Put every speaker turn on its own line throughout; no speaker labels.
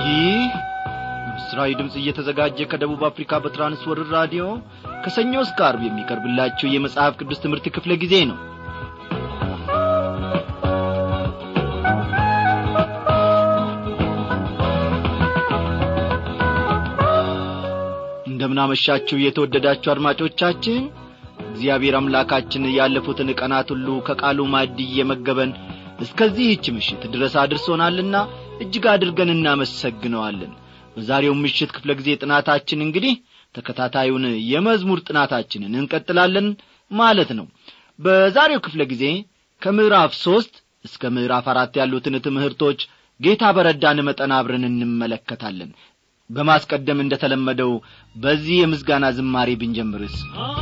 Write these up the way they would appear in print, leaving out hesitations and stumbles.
ይህ ምስራዊ ድምጽ እየተዘጋጀ ከደቡብ አፍሪካ በትራንስወርልድ ራዲዮ ከሰኞ እስከ ዓርብ የሚቀርብላችሁ የመጽሐፍ ቅዱስ ትምህርት ክፍለ ጊዜ ነው። እንደምናመሻችሁ የተወደዳችሁ አድማጮቻችን፣ እግዚአብሔር አምላካችን ያለፉትን ቀናት ሁሉ ከቃሉ ማዕድ እየመገበን እስከዚህች ምሽት ድረስ አድርሶናልና እጅግ አድርገን እናመሰግነዋለን። በዛሬው ምሽት ክፍለ ጊዜ ጥናታችን እንግዲህ ተከታታዩን የመዝሙር ጥናታችንን እንቀጥላለን ማለት ነው። በዛሬው ክፍለ ጊዜ ከምዕራፍ 3 እስከ ምዕራፍ 4 ያሉትን ትምህርቶች ጌታ በረዳን መጠን አብረን እንመለከታለን። በማስቀደም እንደተለመደው በዚህ የምስጋና ዝማሬ ብንጀምርስ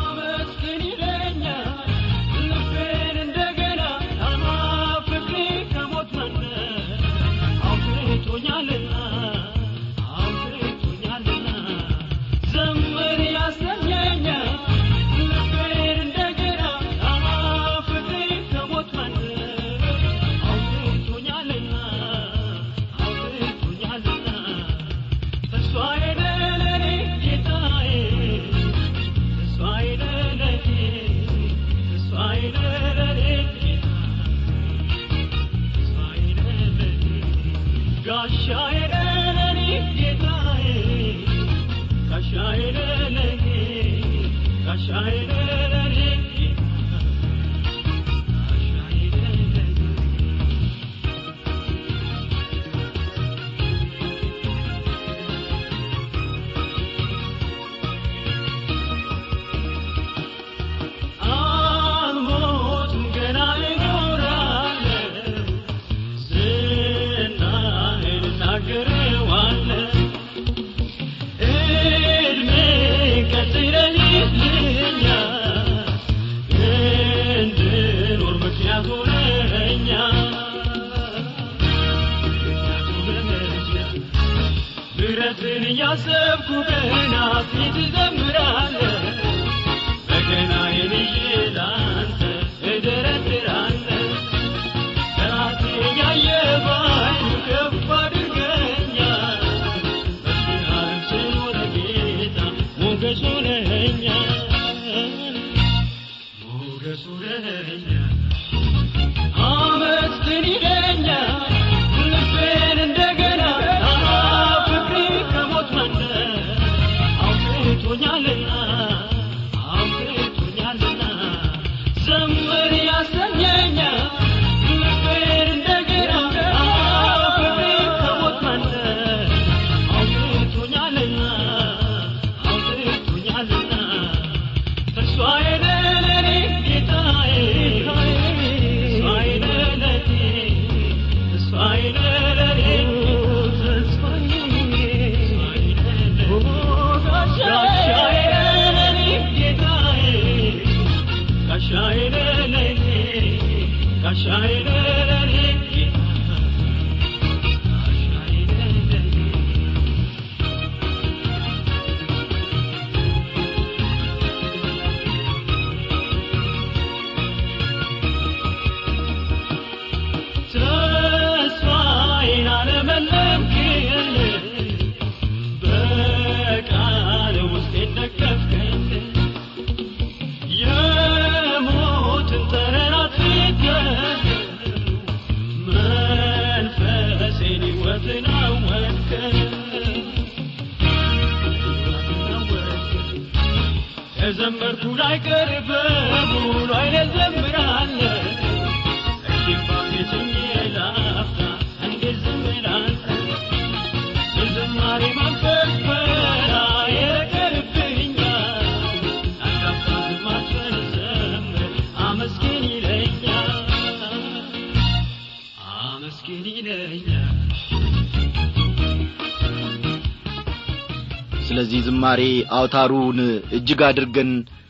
ስለዚህ ዝማሬ አውታሩን እጅግ አድርገን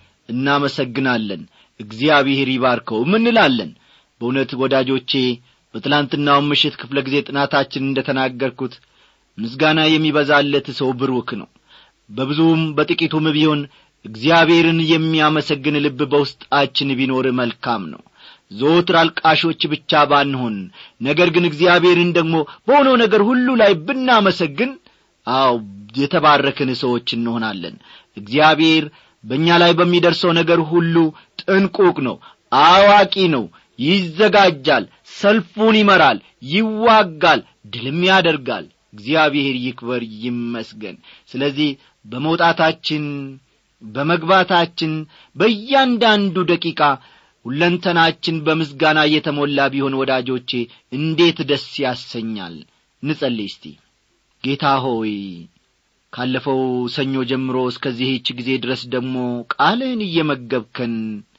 እናመሰግናለን። እግዚአብሔር ይባርከው እንላለን። በእውነት ወዳጆቼ በትላንትናው ምሽት ክፍለ ጊዜ ጥናታችን እንደተናገርኩት ምስጋና የሚበዛለት ሰው ብሩክ ነው። በብዙም በጥቂቱም ቢሆን እግዚአብሔርን የሚያመሰግን ልብ በውስጣችን ቢኖር መልካም ነው። ዘወትር አልቃሾች ብቻ ባንሆን ነገር ግን እግዚአብሔርን ደግሞ በሆነው ነገር ሁሉ ላይ ብናመሰግን የተባረክን ሰዎች እንሆናለን። እግዚአብሔር በእኛ ላይ በሚደርሰው ነገር ሁሉ ጥንቁቅ ነው፣ አዋቂ ነው፣ ይዘጋጃል፣ ሰልፉን ይመራል፣ ይዋጋል፣ ድልም ያደርጋል። እግዚአብሔር ይክበር ይመስገን። ስለዚህ በመውጣታችን በመግባታችን በእያንዳንዱ ደቂቃ ሁለንተናችን በምስጋና የተሞላ ቢሆን ወዳጆቼ እንዴት ደስ ያሰኛል። እንጸልይ እስቲ። ጌታ ሆይ ካለፈው ሰኞ ጀምሮ እስከዚህች ጊዜ ድረስ ደግሞ ቃልህን እየመገብከን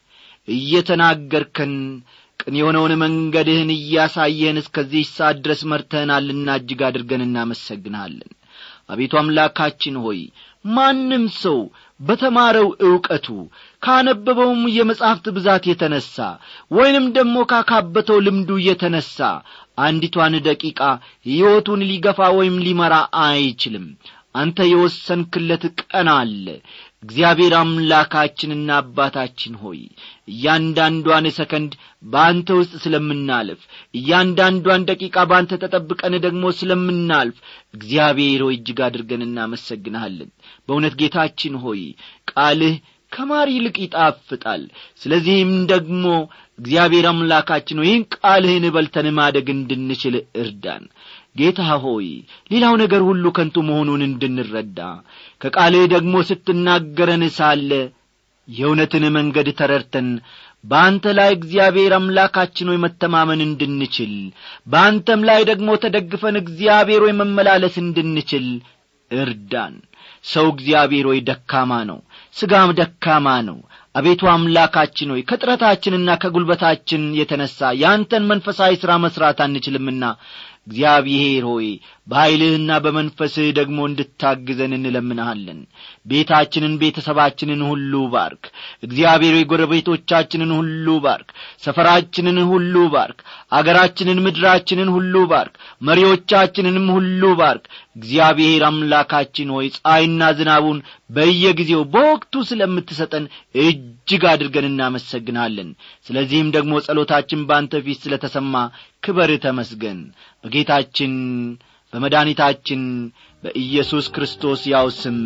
እየተናገርከን ቅን የሆነውን መንገድህን እያሳየን እስከዚህ ሰዓት ድረስ መርተናልና እጅግ አድርገን እናመሰግናለን። አቤቱ አምላካችን ሆይ ማንም ሰው በተማረው ዕውቀቱ ካነበበውም የመጻሕፍት ብዛት የተነሳ ወይንም ደግሞ ካካበተው ልምዱ የተነሳ አንዲቷን ደቂቃ ሕይወቱን ሊገፋ ወይም ሊመራ አይችልም። አንተ የወሰንክለት ቀን አለ። እግዚአብሔር አምላካችንና አባታችን ሆይ እያንዳንዷን ሰከንድ በአንተ ውስጥ ስለምናልፍ እያንዳንዷን ደቂቃ በአንተ ተጠብቀን ደግሞ ስለምናልፍ እግዚአብሔር ሆይ እጅግ አድርገን እናመሰግንሃለን። በእውነት ጌታችን ሆይ ቃልህ ከማር ይልቅ ይጣፍጣል። ስለዚህም ደግሞ እግዚአብሔር አምላካችን ሆይ ቃልህን በልተን ማደግ እንድንችል እርዳን። ጌታ ሆይ ሌላው ነገር ሁሉ ከንቱ መሆኑን እንድንረዳ ከቃልህ ደግሞ ስትናገረን ሳለ የእውነትን መንገድ ተረድተን በአንተ ላይ እግዚአብሔር አምላካችን ሆይ መተማመን እንድንችል በአንተም ላይ ደግሞ ተደግፈን እግዚአብሔር ሆይ መመላለስ እንድንችል እርዳን። ሰው እግዚአብሔር ሆይ ደካማ ነው፣ ሥጋም ደካማ ነው። አቤቱ አምላካችን ሆይ ከጥረታችንና ከጉልበታችን የተነሳ ያንተን መንፈሳዊ ሥራ መስራት አንችልምና እግዚአብሔር ሆይ በኃይልህና በመንፈስህ ደግሞ እንድታግዘን እንለምንሃለን። ቤታችንን ቤተሰባችንን ሁሉ ባርክ። እግዚአብሔር ሆይ ጎረቤቶቻችንን ሁሉ ባርክ። ሰፈራችንን ሁሉ ባርክ። አገራችንን ምድራችንን ሁሉ ባርክ። መሪዎቻችንንም ሁሉ ባርክ። እግዚአብሔር አምላካችን ሆይ ፀሐይና ዝናቡን በየጊዜው በወቅቱ ስለምትሰጠን እጅግ አድርገን እናመሰግናለን። ስለዚህም ደግሞ ጸሎታችን ባንተ ፊት ስለተሰማ ክብር ተመስገን። በጌታችን በመድኃኒታችን በኢየሱስ ክርስቶስ ያው ስም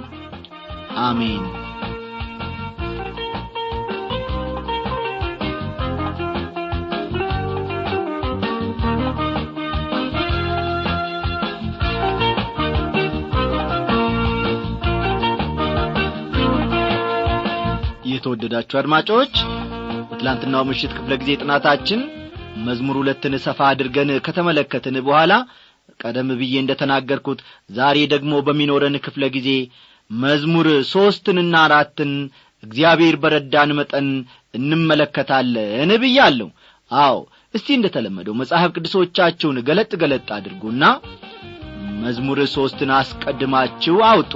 አሜን። የተወደዳችሁ አድማጮች በትላንትናው ምሽት ክፍለ ጊዜ ጥናታችን መዝሙር 2ን ሰፋ አድርገን ከተመለከትን በኋላ ቀደም ብዬ እንደተናገርኩት ዛሬ ደግሞ በሚኖረን ክፍለ ጊዜ መዝሙር 3ንና 4ን እግዚአብሔር በረዳን መጠን እንመለከታለን ብያለሁ። እስቲ እንደተለመደው መጽሐፍ ቅዱሶቻችሁን ገለጥ አድርጉና መዝሙር 3ን አስቀድማችሁ አውጡ።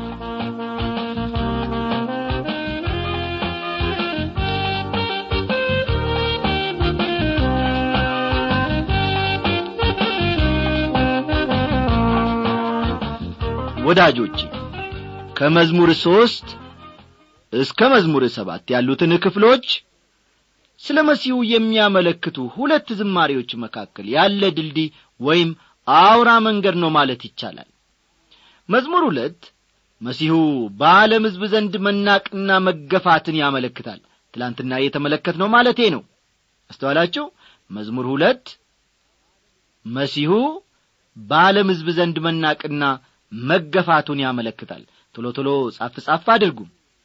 ወዳጆቼ ከመዝሙር 3 እስከ መዝሙር 7 ያሉትን ክፍሎች ስለ መሲሁ የሚያመለክቱ ሁለት ዝማሬዎች መካከል ያለ ድልድይ ወይም አውራ መንገድ ነው ማለት ይቻላል። መዝሙር 2 መሲሁ በዓለም ሕዝብ ዘንድ መናቅና መገፋትን ያመለክታል። ትላንትና የተመለከትነው ማለቴ ነው። አስተዋላችሁ? መዝሙር 2 መሲሁ በዓለም ሕዝብ ዘንድ መናቅና መገፋቱን ያመለክታል። ቶሎ ጻፍ አድርጉ።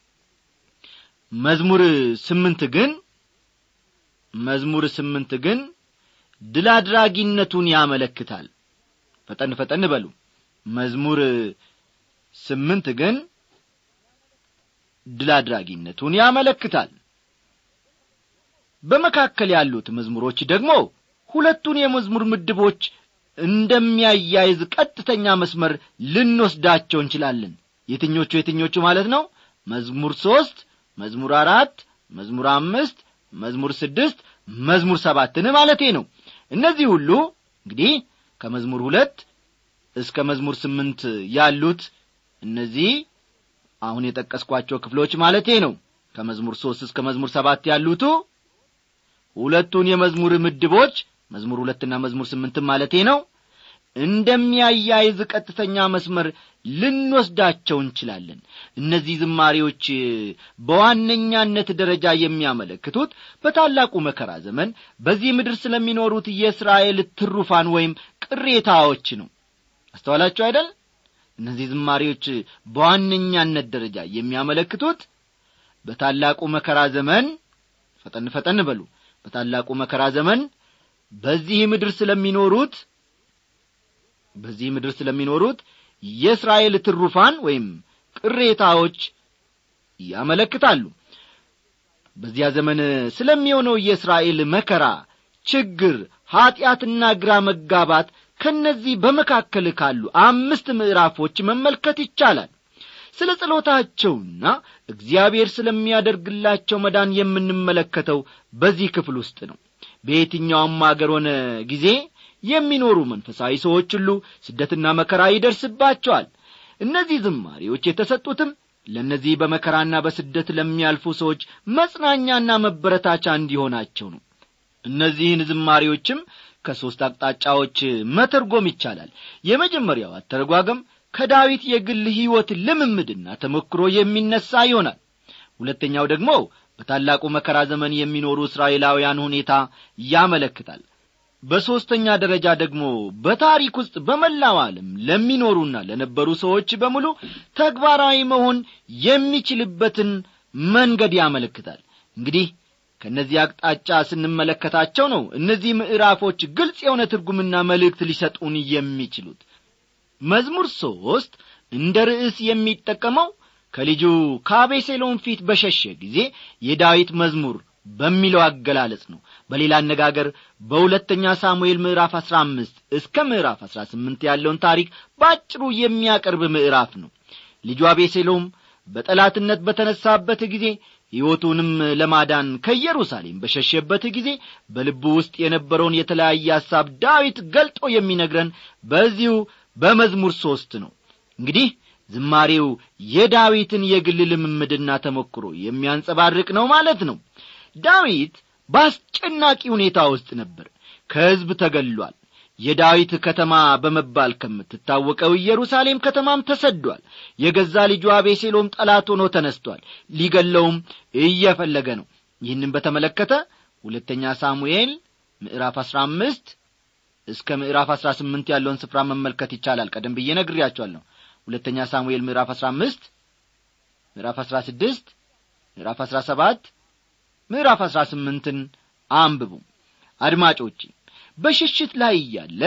መዝሙር 8 ግን ድል አድራጊነቱን ያመለክታል። ፈጠን በሉ። መዝሙር 8 ግን ድል አድራጊነቱን ያመለክታል። በመካከል ያሉት መዝሙሮች ደግሞ ሁለቱን የመዝሙር ምድቦች እንደሚያያይዝ ቀጥተኛ መስመር ልንወስዳቸው እንችላለን። የትኞቹ ማለት ነው? መዝሙር 3፣ መዝሙር 4፣ መዝሙር 5፣ መዝሙር 6፣ መዝሙር 7 ማለቴ ነው። እነዚህ ሁሉ እንግዲህ ከመዝሙር 2 እስከ መዝሙር 8 ያሉት እነዚህ አሁን የጠቀስኳቸው ክፍሎች ማለቴ ነው። ከመዝሙር 3 እስከ መዝሙር 7 ያሉት ሁለቱን የመዝሙር ምድቦች መዝሙር 2 እና መዝሙር 8 ማለቴ ነው እንደሚያያይዝ ቀጥተኛ መስመር ልንወስዳቸው እንችላለን። እነዚህ ዝማሬዎች በዋነኛነት ደረጃ የሚያመለክቱት በታላቁ መከራ ዘመን በዚህ ምድር ስለሚኖሩት የእስራኤል ትሩፋን ወይም ቅሬታዎች ነው። አስተዋላችሁ አይደል? እነዚህ ዝማሬዎች በዋነኛነት ደረጃ የሚያመለክቱት በታላቁ መከራ ዘመን ፈጠን በሉ በታላቁ መከራ ዘመን በዚህ ምድር ስለሚኖሩት የእስራኤል ትሩፋን ወይም ቅሬታዎች ያመለክታሉ። በዚያ ዘመን ስለሚሆነው የእስራኤል መከራ፣ ችግር፣ ኃጢአትና ግራ መጋባት ከነዚህ በመካከል ካሉ 5 ምዕራፎች መመልከት ይቻላል። ስለ ጸሎታቸውና እግዚአብሔር ስለሚያደርግላቸው መዳን የምንመለከተው በዚህ ክፍል ውስጥ ነው። በየትኛውም አገር ሆነ ጊዜ የሚኖሩ መንፈሳዊ ሰዎች ሁሉ ስደትና መከራ ይደርስባቸዋል። እነዚህ ዝማሬዎች የተሰጡትም ለነዚህ በመከራና በስደት ለሚያልፉ ሰዎች መጽናኛና መበረታቻ እንዲሆናቸው ነው። እነዚህን ዝማሬዎችም ከ3 አቅጣጫዎች መተርጎም ይቻላል። የመጀመሪያው አተረጓጎም ከዳዊት የግል ሕይወት ልምምድና ተሞክሮ የሚነሳ ይሆናል። ሁለተኛው ደግሞ በታላቁ መከራ ዘመን የሚኖሩ እስራኤላውያን ሁኔታ ያመለክታል። በሶስተኛ ደረጃ ደግሞ በታሪክ ውስጥ በመላው ዓለም ለሚኖሩና ለነበሩ ሰዎች በሙሉ ተግባራዊ መሆን የሚችልበትን መንገድ ያመለክታል። እንግዲህ ከነዚህ አቅጣጫ ስንመለከታቸው ነው እነዚህ ምዕራፎች ግልጽ የሆነ ትርጉምና መልእክት ሊሰጡን የሚችሉት። መዝሙር 3 እንደ ርዕስ የሚጠቀመው ከልጁ ከአቤሴሎም ፊት በሸሸ ጊዜ የዳዊት መዝሙር በሚለው አገላለጽ ነው። በሌላ አነጋገር በሁለተኛ ሳሙኤል ምዕራፍ 15 እስከ ምዕራፍ 18 ያለውን ታሪክ ባጭሩ የሚያቀርብ ምዕራፍ ነው። ልጁ አቤሴሎም በጠላትነት በተነሳበት ጊዜ ሕይወቱንም ለማዳን ከኢየሩሳሌም በሸሸበት ጊዜ በልቡ ውስጥ የነበረውን የተለያየ ሐሳብ ዳዊት ገልጦ የሚነግረን በዚሁ በመዝሙር 3 ነው። እንግዲህ ዝማሬው የዳዊትን የግል ልምምድና ተሞክሮ የሚያንጸባርቅ ነው ማለት ነው። ዳዊት በአስጨናቂ ሁኔታ ውስጥ ነበር። ከሕዝብ ተገሏል። የዳዊት ከተማ በመባል ከምትታወቀው ኢየሩሳሌም ከተማም ተሰዷል። የገዛ ልጁ አቤሴሎም ጠላት ሆኖ ተነስቷል። ሊገለውም እየፈለገ ነው። ይህንን በተመለከተ ሁለተኛ ሳሙኤል ምዕራፍ 15 እስከ ምዕራፍ 18 ያለውን ስፍራ መመልከት ይቻላል። ቀደም ብዬ ነግሬያችኋለሁ። ሁለተኛ ሳሙኤል ምዕራፍ 15 ምዕራፍ 16 ምዕራፍ 17 ምዕራፍ 18ን አንብቡ። አድማጮች በሽሽት ላይ ያለ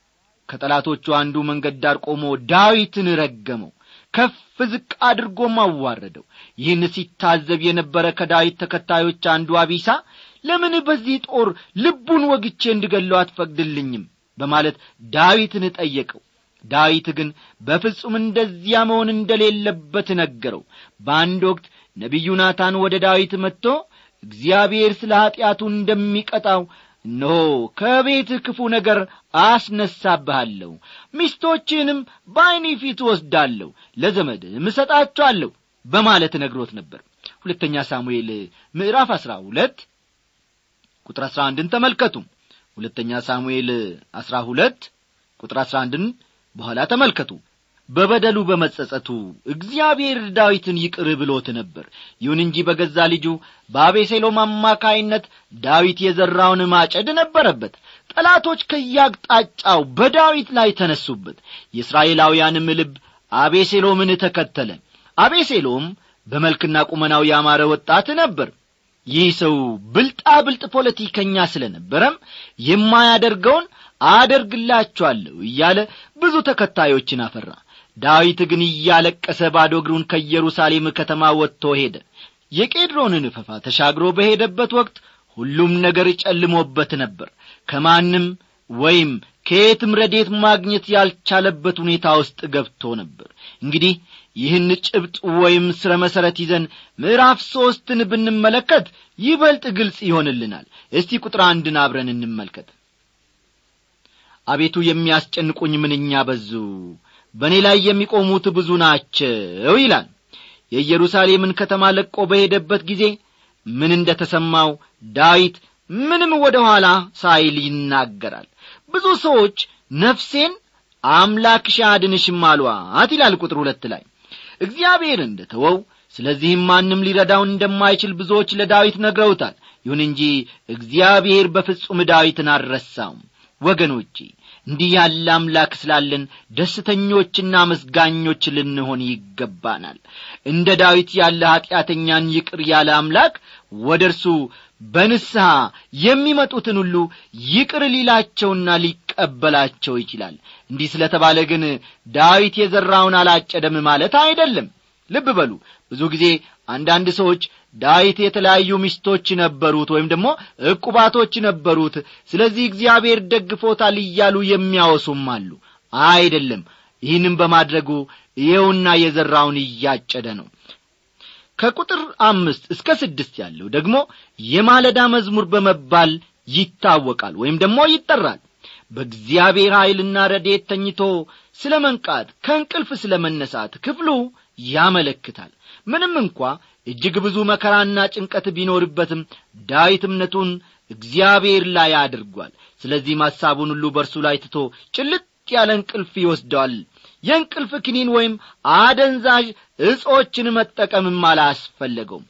ከጠላቶቹ አንዱ መንገድ ዳር ቆሞ ዳዊትን ረገመው፣ ከፍ ዝቅ አድርጎ ማዋረደው። ይህን ሲታዘብ የነበረ ከዳዊት ተከታዮች አንዱ አቢሳ ለምን በዚህ ጦር ልቡን ወግቼ እንድገለው አትፈቅድልኝም በማለት ዳዊትን ጠየቀው። ዳዊት ግን በፍጹም እንደዚያ መሆን እንደሌለበት ነገረው። በአንድ ወቅት ነቢዩ ናታን ወደ ዳዊት መጥቶ እግዚአብሔር ስለ ኃጢአቱ እንደሚቀጣው እነሆ ከቤት ክፉ ነገር አስነሳብሃለሁ፣ ሚስቶችንም በዓይኔ ፊት ወስዳለሁ፣ ለዘመድም እሰጣቸዋለሁ በማለት ነግሮት ነበር። ሁለተኛ ሳሙኤል ምዕራፍ 12 ቁጥር 11ን ተመልከቱ። ሁለተኛ ሳሙኤል 12 ቁጥር 11ን በኋላ ተመልከቱ። በበደሉ በመጸጸቱ እግዚአብሔር ዳዊትን ይቅር ብሎት ነበር። ይሁን እንጂ በገዛ ልጁ በአቤሴሎም አማካይነት ዳዊት የዘራውን ማጨድ ነበረበት። ጠላቶች ከያቅጣጫው በዳዊት ላይ ተነሱበት። የእስራኤላውያንም ልብ አቤሴሎምን ተከተለ። አቤሴሎም በመልክና ቁመናው ያማረ ወጣት ነበር። ይህ ሰው ብልጣብልጥ ፖለቲከኛ ስለነበረም የማያደርገውን አደርግላችኋለሁ እያለ ብዙ ተከታዮችን አፈራ። ዳዊት ግን እያለቀሰ ባዶ እግሩን ከኢየሩሳሌም ከተማ ወጥቶ ሄደ። የቄድሮንን ፈፋ ተሻግሮ በሄደበት ወቅት ሁሉም ነገር ጨልሞበት ነበር። ከማንም ወይም ከየትም ረድኤት ማግኘት ያልቻለበት ሁኔታ ውስጥ ገብቶ ነበር። እንግዲህ ይህን ጭብጥ ወይም ስረ መሰረት ይዘን ምዕራፍ 3ን ብንመለከት ይበልጥ ግልጽ ይሆንልናል። እስቲ ቁጥር 1ን አብረን እንመልከት። አቤቱ የሚያስጨንቁኝ ምንኛ በዙ፣ በእኔ ላይ የሚቆሙት ብዙ ናቸው ይላል። የኢየሩሳሌምን ከተማ ለቆ በሄደበት ጊዜ ምን እንደተሰማው ዳዊት ምንም ወደ ኋላ ሳይል ይናገራል። ብዙ ሰዎች ነፍሴን አምላክሽ አድንሽም አሏት ይላል ቁጥር 2 ላይ። እግዚአብሔር እንደተወው ስለዚህም ማንም ሊረዳው እንደማይችል ብዙዎች ለዳዊት ነግረውታል። ይሁን እንጂ እግዚአብሔር በፍጹም ዳዊትን አልረሳውም። ወገኖቼ እንዲህ ያለ አምላክ ስላለን ደስተኞችና መስጋኞች ልንሆን ይገባናል። እንደ ዳዊት ያለ ኃጢአተኛን ይቅር ያለ አምላክ ወደርሱ በንስሐ የሚመጡትን ሁሉ ይቅር ሊላቸውና ሊቀበላቸው ይችላል። እንዲህ ስለተባለ ግን ዳዊት የዘራውን አላጨደም ማለት አይደለም። ልብ በሉ፣ ብዙ ጊዜ አንዳንድ ሰዎች ዳዊት የተለያዩ ሚስቶች ነበሩት ወይም ደግሞ ዕቁባቶች ነበሩት፣ ስለዚህ እግዚአብሔር ደግፎታል እያሉ የሚያወሱም አሉ። አይደለም። ይህንም በማድረጉ ይኸውና የዘራውን እያጨደ ነው። ከቁጥር 5 እስከ 6 ያለው ደግሞ የማለዳ መዝሙር በመባል ይታወቃል ወይም ደግሞ ይጠራል። በእግዚአብሔር ኃይልና ረድኤት ተኝቶ ስለ መንቃት ከእንቅልፍ ስለ መነሳት ክፍሉ ያመለክታል። ምንም እንኳ እጅግ ብዙ መከራና ጭንቀት ቢኖርበትም ዳዊት እምነቱን እግዚአብሔር ላይ አድርጓል። ስለዚህ ሐሳቡን ሁሉ በእርሱ ላይ ትቶ ጭልጥ ያለ እንቅልፍ ይወስደዋል። የእንቅልፍ ክኒን ወይም አደንዛዥ እጾችን መጠቀምም አላስፈለገውም።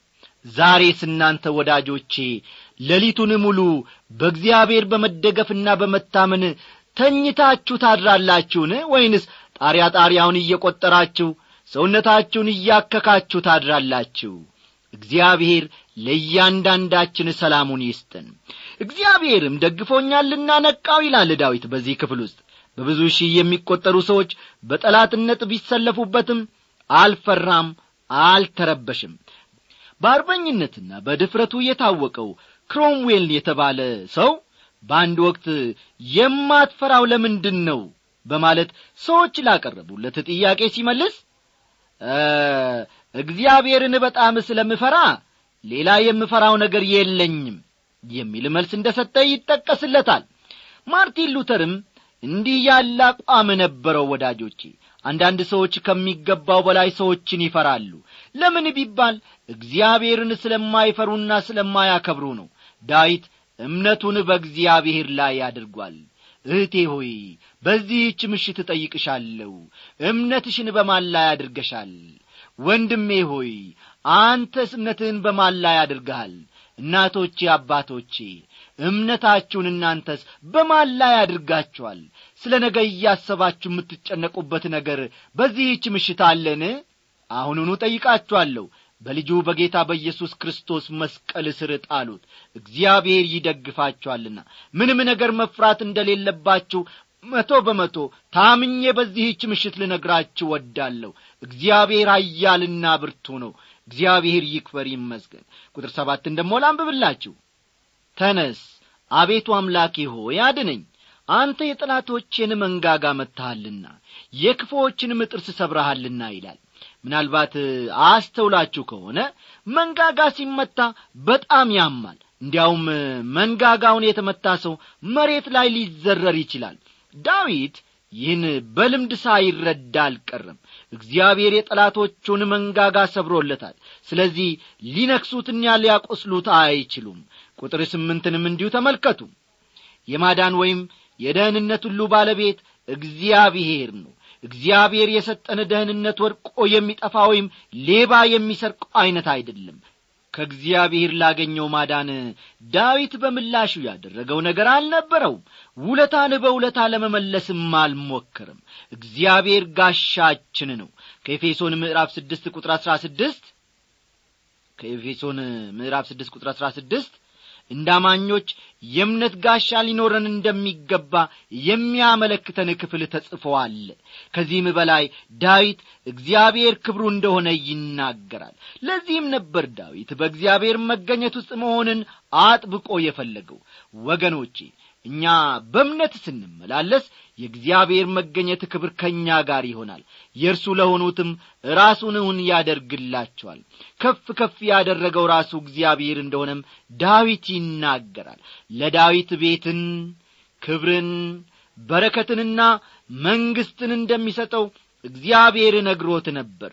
ዛሬስ እናንተ ወዳጆቼ ሌሊቱን ሙሉ በእግዚአብሔር በመደገፍና በመታመን ተኝታችሁ ታድራላችሁን? ወይንስ ጣሪያውን እየቆጠራችሁ ሰውነታችሁን እያከካችሁ ታድራላችሁ? እግዚአብሔር ለእያንዳንዳችን ሰላሙን ይስጠን። እግዚአብሔርም ደግፎኛልና ነቃው ይላል ዳዊት በዚህ ክፍል ውስጥ። በብዙ ሺህ የሚቆጠሩ ሰዎች በጠላትነት ቢሰለፉበትም አልፈራም፣ አልተረበሽም። በአርበኝነትና በድፍረቱ የታወቀው ክሮምዌል የተባለ ሰው በአንድ ወቅት የማትፈራው ለምንድን ነው በማለት ሰዎች ላቀረቡለት ጥያቄ ሲመልስ እግዚአብሔርን በጣም ስለምፈራ ሌላ የምፈራው ነገር የለኝም የሚል መልስ እንደሰጠ ይጠቀስለታል። ማርቲን ሉተርም እንዲህ ያለ አቋም ነበረው። ወዳጆቼ አንዳንድ ሰዎች ከሚገባው በላይ ሰዎችን ይፈራሉ። ለምን ቢባል እግዚአብሔርን ስለማይፈሩና ስለማያከብሩ ነው። ዳዊት እምነቱን በእግዚአብሔር ላይ አድርጓል። እህቴ ሆይ በዚህች ምሽት እጠይቅሻለሁ፣ እምነትሽን በማን ላይ አድርገሻል? ወንድሜ ሆይ አንተስ እምነትህን በማን ላይ አድርገሃል? እናቶቼ፣ አባቶቼ እምነታችሁን እናንተስ በማን ላይ አድርጋችኋል? ስለ ነገ እያሰባችሁ የምትጨነቁበት ነገር በዚህች ምሽት አለን? አሁኑኑ ጠይቃችኋለሁ። በልጁ በጌታ በኢየሱስ ክርስቶስ መስቀል ስር ጣሉት። እግዚአብሔር ይደግፋችኋልና ምንም ነገር መፍራት እንደሌለባችሁ 100% ታምኜ በዚህች ምሽት ልነግራችሁ ወዳለሁ። እግዚአብሔር ኃያልና ብርቱ ነው። እግዚአብሔር ይክበር ይመስገን። ቁጥር 7 ደግሞ ላንብብላችሁ። ተነስ አቤቱ አምላኬ ሆይ አድነኝ፣ አንተ የጠላቶቼን መንጋጋ መትሃልና የክፉዎችንም ጥርስ ሰብረሃልና ይላል። ምናልባት አስተውላችሁ ከሆነ መንጋጋ ሲመታ በጣም ያማል። እንዲያውም መንጋጋውን የተመታ ሰው መሬት ላይ ሊዘረር ይችላል። ዳዊት ይህን በልምድ ሳይረዳ አልቀረም። እግዚአብሔር የጠላቶቹን መንጋጋ ሰብሮለታል። ስለዚህ ሊነክሱትና ሊያቆስሉት አይችሉም። ቁጥር 8ንም እንዲሁ ተመልከቱ። የማዳን ወይም የደህንነት ሁሉ ባለቤት እግዚአብሔር ነው። እግዚአብሔር የሰጠን ደህንነት ወርቆ የሚጠፋ ወይም ሌባ የሚሰርቀው አይነት አይደለም። ከእግዚአብሔር ላገኘው ማዳን ዳዊት በምላሹ ያደረገው ነገር አልነበረውም። ውለታን በውለታ ለመመለስም አልሞከረም። እግዚአብሔር ጋሻችን ነው። ከኤፌሶን ምዕራፍ 6 ቁጥር 16 እንዳማኞች የእምነት ጋሻ ሊኖረን እንደሚገባ የሚያመለክተን ክፍል ተጽፏል። ከዚህም በላይ ዳዊት እግዚአብሔር ክብሩ እንደሆነ ይናገራል። ለዚህም ነበር ዳዊት በእግዚአብሔር መገኘት ውስጥ መሆንን አጥብቆ የፈለገው። ወገኖቼ እኛ በእምነት ስንመላለስ የእግዚአብሔር መገኘት ክብር ከኛ ጋር ይሆናል። የእርሱ ለሆኑትም ራሱን ያደርግላቸዋል። ከፍ ከፍ ያደረገው ራሱ እግዚአብሔር እንደሆነም ዳዊት ይናገራል። ለዳዊት ቤትን፣ ክብርን፣ በረከትንና መንግስትን እንደሚሰጠው እግዚአብሔር ነግሮት ነበር።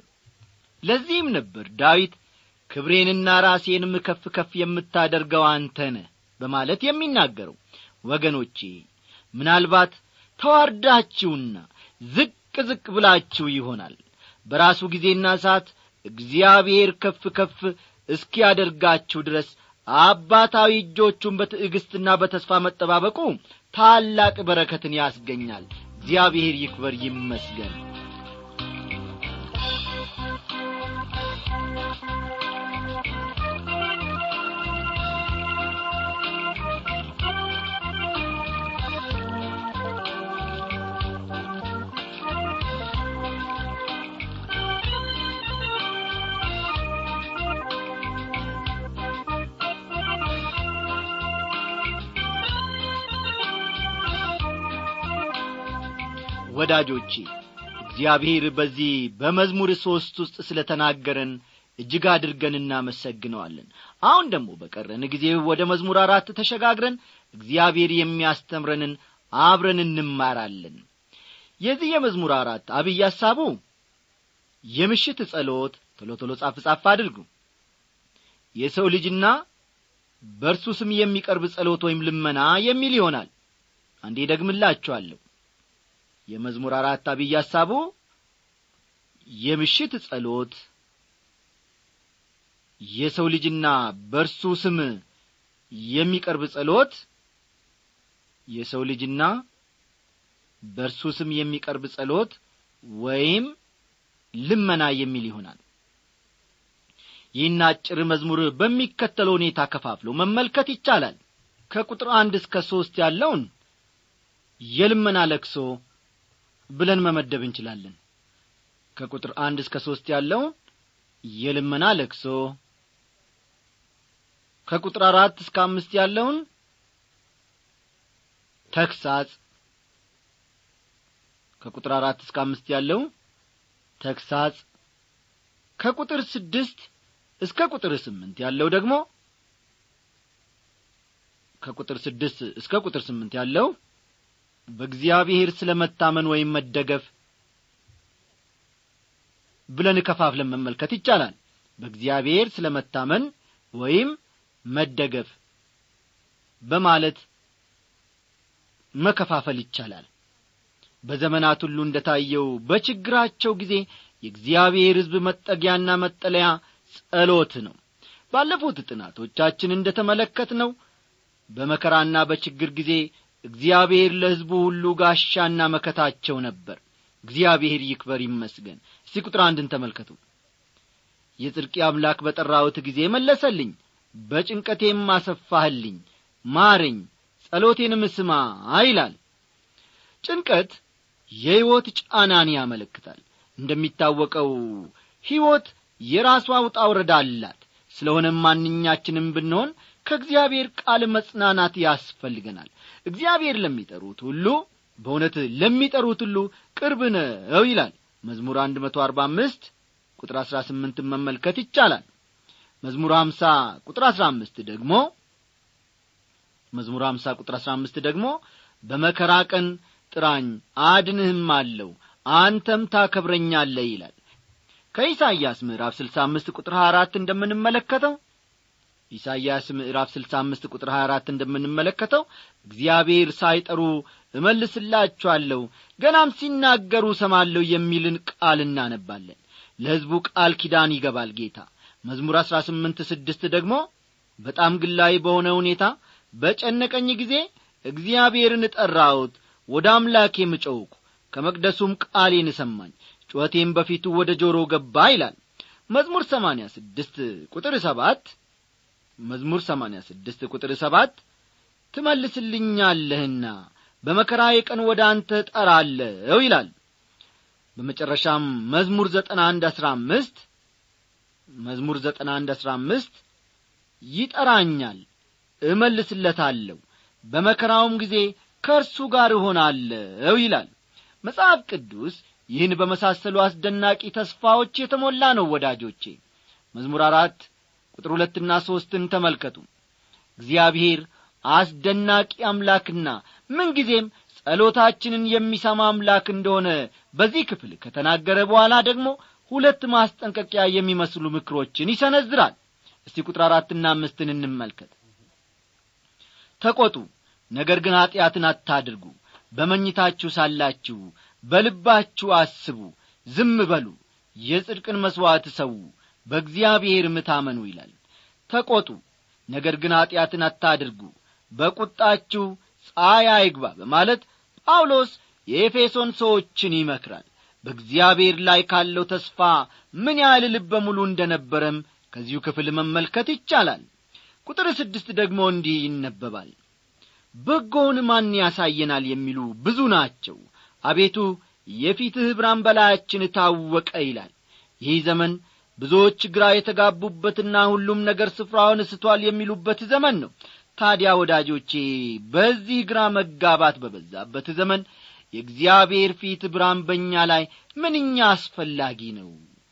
ለዚህም ነበር ዳዊት ክብሬንና ራሴንም ከፍ ከፍ የምታደርገው አንተ ነህ በማለት የሚናገረው። ወገኖቼ ምናልባት ተዋርዳችሁና ዝቅ ብላችሁ ይሆናል። በራሱ ጊዜና ሰዓት እግዚአብሔር ከፍ ከፍ እስኪያደርጋችሁ ድረስ አባታዊ እጆቹን በትዕግስትና በተስፋ መጠባበቁ ታላቅ በረከትን ያስገኛል። እግዚአብሔር ይክበር ይመስገን። ወዳጆቼ እግዚአብሔር በዚህ በመዝሙር 3 ውስጥ ስለተናገረን እጅግ አድርገን እናመሰግነዋለን። አሁን ደግሞ በቀረን ጊዜ ወደ መዝሙር 4 ተሸጋግረን እግዚአብሔር የሚያስተምረንን አብረን እንማራለን። የዚህ የመዝሙር 4 አብይ ሐሳቡ የምሽት ጸሎት፣ ቶሎ ጻፍ አድርጉ፣ የሰው ልጅና በእርሱ ስም የሚቀርብ ጸሎት ወይም ልመና የሚል ይሆናል። አንዴ ደግምላችኋለሁ። የመዝሙር 4 አብይ ሐሳቡ የምሽት ጸሎት፣ የሰው ልጅና በእርሱ ስም የሚቀርብ ጸሎት፣ የሰው ልጅና በእርሱ ስም የሚቀርብ ጸሎት ወይም ልመና የሚል ይሆናል። ይህን አጭር መዝሙር በሚከተለው ሁኔታ ከፋፍሎ መመልከት ይቻላል። ከቁጥር 1 እስከ 3 ያለውን የልመና ለቅሶ ብለን መመደብ እንችላለን። ከቁጥር 1 እስከ 3 ያለው የልመና ለቅሶ፣ ከቁጥር 4 እስከ 5 ያለውን ተክሳጽ፣ ከቁጥር 4 እስከ 5 ያለው ተክሳጽ፣ ከቁጥር 6 እስከ ቁጥር 8 ያለው ደግሞ ከቁጥር 6 እስከ ቁጥር 8 ያለው በእግዚአብሔር ስለመታመን ወይም መደገፍ ብለን ከፋፍለን መመልከት ይቻላል። በእግዚአብሔር ስለመታመን ወይም መደገፍ በማለት መከፋፈል ይቻላል። በዘመናት ሁሉ እንደታየው በችግራቸው ጊዜ የእግዚአብሔር ሕዝብ መጠጊያና መጠለያ ጸሎት ነው። ባለፉት ጥናቶቻችን እንደተመለከትነው በመከራና በችግር ጊዜ እግዚአብሔር ለሕዝቡ ሁሉ ጋሻና መከታቸው ነበር። እግዚአብሔር ይክበር ይመስገን። እስቲ ቁጥር 1ን ተመልከቱ። የጽድቄ አምላክ በጠራሁት ጊዜ መለሰልኝ፣ በጭንቀቴም አሰፋህልኝ፣ ማረኝ፣ ጸሎቴንም ስማ ይላል። ጭንቀት የሕይወት ጫናን ያመለክታል። እንደሚታወቀው ሕይወት የራሷ ውጣ ውረድ አላት። ስለሆነም ማንኛችንም ብንሆን ከእግዚአብሔር ቃል መጽናናት ያስፈልገናል። እግዚአብሔር ለሚጠሩት ሁሉ በእውነት ለሚጠሩት ሁሉ ቅርብ ነው ይላል። መዝሙር 145 ቁጥር 18 መመልከት ይቻላል። መዝሙር 50 ቁጥር 15 ደግሞ መዝሙር 50 ቁጥር 15 ደግሞ በመከራ ቀን ጥራኝ አድንህም አለው አንተም ታከብረኛለህ ይላል። ከኢሳይያስ ምዕራፍ 65 ቁጥር 24 እንደምንመለከተው ኢሳይያስ ምዕራፍ 65 ቁጥር 24 እንደምንመለከተው እግዚአብሔር ሳይጠሩ እመልስላችኋለሁ ገናም ሲናገሩ ሰማለሁ የሚልን ቃል እናነባለን። ለሕዝቡ ቃል ኪዳን ይገባል ጌታ። መዝሙር 18:6 ደግሞ በጣም ግላይ በሆነ ሁኔታ በጨነቀኝ ጊዜ እግዚአብሔርን ጠራሁት፣ ወደ አምላኬም ጮኽኩ፣ ከመቅደሱም ቃሌን ሰማኝ፣ ጩኸቴም በፊቱ ወደ ጆሮ ገባ ይላል። መዝሙር 86 ቁጥር 7 መዝሙር 86 ቁጥር 7 ትመልስልኛለህና በመከራዬ ቀን ወደ አንተ ጠራለሁ ይላል። በመጨረሻም መዝሙር 91:15 መዝሙር 91:15 ይጠራኛል እመልስለታለሁ፣ በመከራውም ጊዜ ከእርሱ ጋር እሆናለሁ ይላል። መጽሐፍ ቅዱስ ይህን በመሳሰሉ አስደናቂ ተስፋዎች የተሞላ ነው። ወዳጆቼ መዝሙር 4 ቁጥር 2 እና 3ን ተመልከቱ። እግዚአብሔር አስደናቂ አምላክና ምንጊዜም ጸሎታችንን የሚሰማ አምላክ እንደሆነ በዚህ ክፍል ከተናገረ በኋላ ደግሞ ሁለት ማስጠንቀቂያ የሚመስሉ ምክሮችን ይሰነዝራል። እስቲ ቁጥር 4 እና 5ን እንመልከት። ተቆጡ፣ ነገር ግን ኃጢአትን አታድርጉ። በመኝታችሁ ሳላችሁ በልባችሁ አስቡ፣ ዝም በሉ፣ የጽድቅን መሥዋዕት ሰው፣ በእግዚአብሔርም ታመኑ ይላል። ተቆጡ፣ ነገር ግን ኃጢአትን አታድርጉ፣ በቁጣችሁ ፀሐይ አይግባ በማለት ጳውሎስ የኤፌሶን ሰዎችን ይመክራል። በእግዚአብሔር ላይ ካለው ተስፋ ምን ያህል ልበ ሙሉ እንደነበረም ከዚሁ ክፍል መመልከት ይቻላል። ቁጥር 6 ደግሞ እንዲህ ይነበባል። በጎውን ማን ያሳየናል የሚሉ ብዙ ናቸው፣ አቤቱ የፊትህ ብርሃን በላያችን ታወቀ ይላል። ይህ ዘመን ብዙዎች ግራ የተጋቡበትና ሁሉም ነገር ስፍራውን ስቷል የሚሉበት ዘመን ነው። ታዲያ ወዳጆቼ በዚህ ግራ መጋባት በበዛበት ዘመን የእግዚአብሔር ፊት ብርሃን በእኛ ላይ ምንኛ አስፈላጊ ነው።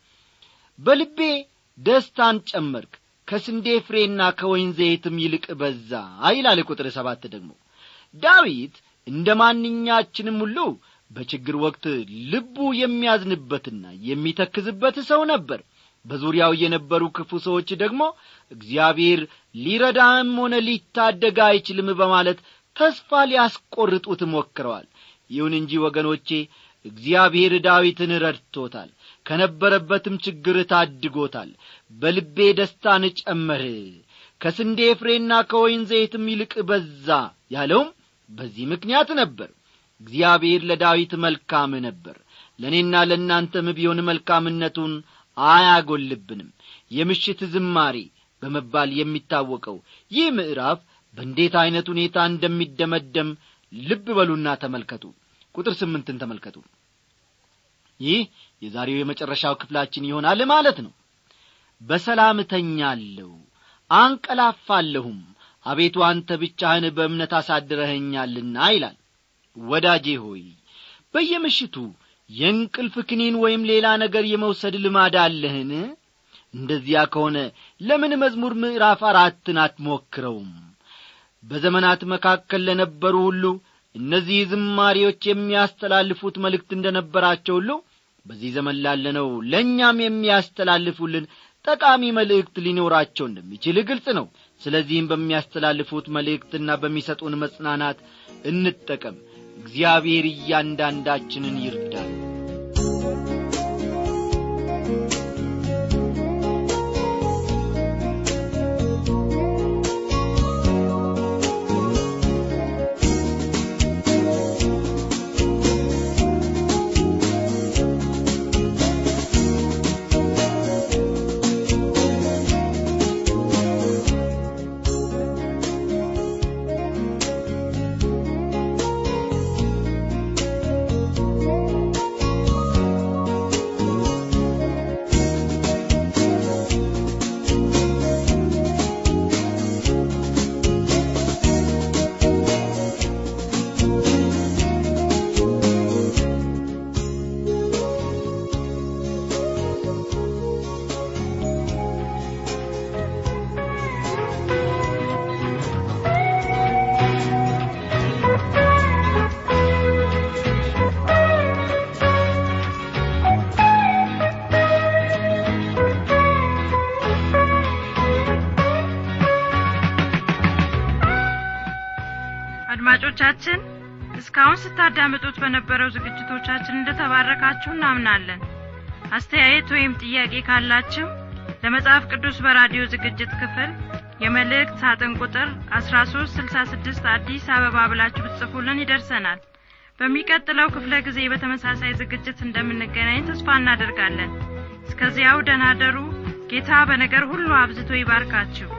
በልቤ ደስታን ጨመርክ፣ ከስንዴ ፍሬና ከወይን ዘይትም ይልቅ በዛ ይላል። ቁጥር 7 ደግሞ ዳዊት እንደ ማንኛችንም ሁሉ በችግር ወቅት ልቡ የሚያዝንበትና የሚተክዝበት ሰው ነበር። በዙሪያው የነበሩ ክፉ ሰዎች ደግሞ እግዚአብሔር ሊረዳህም ሆነ ሊታደግ አይችልም በማለት ተስፋ ሊያስቆርጡት ሞክረዋል። ይሁን እንጂ ወገኖቼ እግዚአብሔር ዳዊትን ረድቶታል፣ ከነበረበትም ችግር ታድጎታል። በልቤ ደስታን ጨመር፣ ከስንዴ ፍሬና ከወይን ዘይትም ይልቅ በዛ ያለውም በዚህ ምክንያት ነበር። እግዚአብሔር ለዳዊት መልካም ነበር። ለእኔና ለእናንተም ቢሆን መልካምነቱን አያጎልብንም። የምሽት ዝማሬ በመባል የሚታወቀው ይህ ምዕራፍ በእንዴት አይነት ሁኔታ እንደሚደመደም ልብ በሉና ተመልከቱ። ቁጥር 8ን ተመልከቱ። ይህ የዛሬው የመጨረሻው ክፍላችን ይሆናል ማለት ነው። በሰላም ተኛለሁ አንቀላፋለሁም፣ አቤቱ አንተ ብቻህን በእምነት አሳድረኸኛልና ይላል። ወዳጄ ሆይ በየምሽቱ የእንቅልፍ ክኒን ወይም ሌላ ነገር የመውሰድ ልማድ አለህን? እንደዚያ ከሆነ ለምን መዝሙር ምዕራፍ 4ን አትሞክረውም? በዘመናት መካከል ለነበሩ ሁሉ እነዚህ ዝማሬዎች የሚያስተላልፉት መልእክት እንደነበራቸው ሁሉ በዚህ ዘመን ላለነው ለእኛም የሚያስተላልፉልን ጠቃሚ መልእክት ሊኖራቸው እንደሚችል ግልጽ ነው። ስለዚህም በሚያስተላልፉት መልእክትና በሚሰጡን መጽናናት እንጠቀም። እግዚአብሔር እያንዳንዳችንን ይርዳል።
አድማጮቻችን እስካሁን ስታዳምጡት በነበረው ዝግጅቶቻችን እንደተባረካችሁ እናምናለን። አስተያየት ወይም ጥያቄ ካላችሁ ለመጽሐፍ ቅዱስ በራዲዮ ዝግጅት ክፍል የመልእክት ሳጥን ቁጥር 1366 አዲስ አበባ ብላችሁ ብትጽፉልን ይደርሰናል። በሚቀጥለው ክፍለ ጊዜ በተመሳሳይ ዝግጅት እንደምንገናኝ ተስፋ እናደርጋለን። እስከዚያው ደህና ደሩ። ጌታ በነገር ሁሉ አብዝቶ ይባርካችሁ።